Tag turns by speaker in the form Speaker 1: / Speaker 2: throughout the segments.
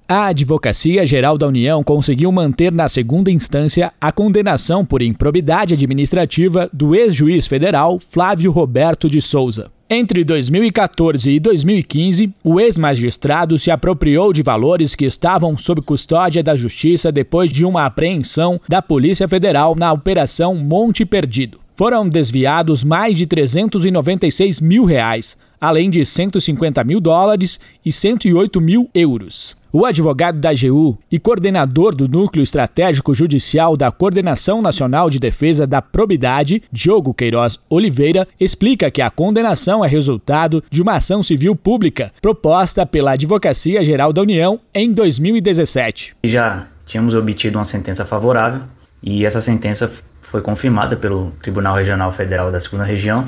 Speaker 1: A Advocacia Geral da União conseguiu manter na segunda instância a condenação por improbidade administrativa do ex-juiz federal Flávio Roberto de Souza. Entre 2014 e 2015, o ex-magistrado se apropriou de valores que estavam sob custódia da Justiça depois de uma apreensão da Polícia Federal na Operação Monte Perdido. Foram desviados mais de R$396 mil, além de $150 mil e 108 mil euros. O advogado da AGU e coordenador do Núcleo Estratégico Judicial da Coordenação Nacional de Defesa da Probidade, Diogo Queiroz Oliveira, explica que a condenação é resultado de uma ação civil pública proposta pela Advocacia Geral da União em 2017.
Speaker 2: Já tínhamos obtido uma sentença favorável e essa sentença foi confirmada pelo Tribunal Regional Federal da 2ª Região,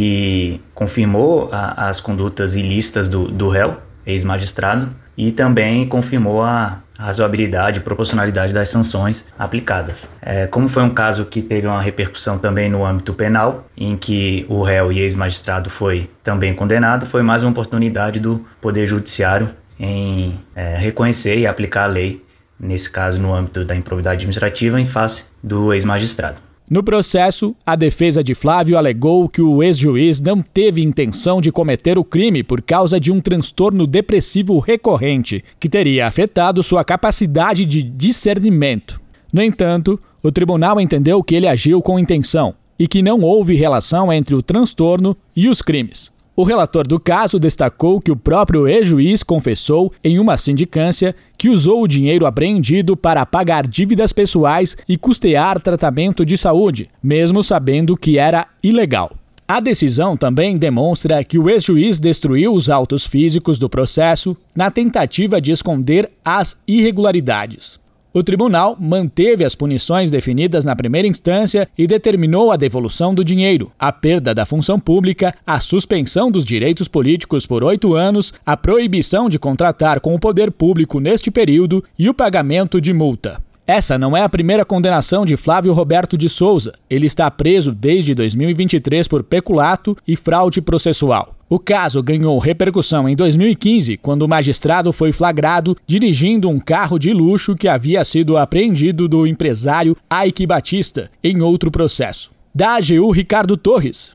Speaker 2: que confirmou as condutas ilícitas do réu, ex-magistrado, e também confirmou a razoabilidade e proporcionalidade das sanções aplicadas. Como foi um caso que teve uma repercussão também no âmbito penal, em que o réu e ex-magistrado foi também condenado, foi mais uma oportunidade do Poder Judiciário em reconhecer e aplicar a lei, nesse caso no âmbito da improbidade administrativa, em face do ex-magistrado.
Speaker 1: No processo, a defesa de Flávio alegou que o ex-juiz não teve intenção de cometer o crime por causa de um transtorno depressivo recorrente, que teria afetado sua capacidade de discernimento. No entanto, o tribunal entendeu que ele agiu com intenção e que não houve relação entre o transtorno e os crimes. O relator do caso destacou que o próprio ex-juiz confessou em uma sindicância que usou o dinheiro apreendido para pagar dívidas pessoais e custear tratamento de saúde, mesmo sabendo que era ilegal. A decisão também demonstra que o ex-juiz destruiu os autos físicos do processo na tentativa de esconder as irregularidades. O tribunal manteve as punições definidas na primeira instância e determinou a devolução do dinheiro, a perda da função pública, a suspensão dos direitos políticos por 8 anos, a proibição de contratar com o poder público neste período e o pagamento de multa. Essa não é a primeira condenação de Flávio Roberto de Souza. Ele está preso desde 2023 por peculato e fraude processual. O caso ganhou repercussão em 2015, quando o magistrado foi flagrado dirigindo um carro de luxo que havia sido apreendido do empresário Aike Batista em outro processo. Da AGU, Ricardo Torres.